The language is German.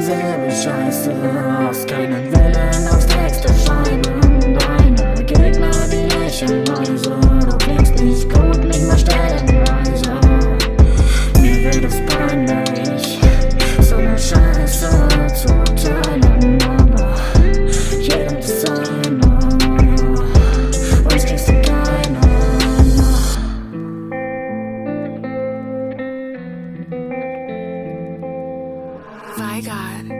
dieselbe Scheiße. Hast keinen Willen, aufs Texte schreiben. Deine Gegner, die lächeln leise. Du klingst nicht gut, nicht mal stellenweise. Mir wird es peinlich, so ne Scheiße zu teilen, aber jedem das seine. Uns kriegst du keiner. My God.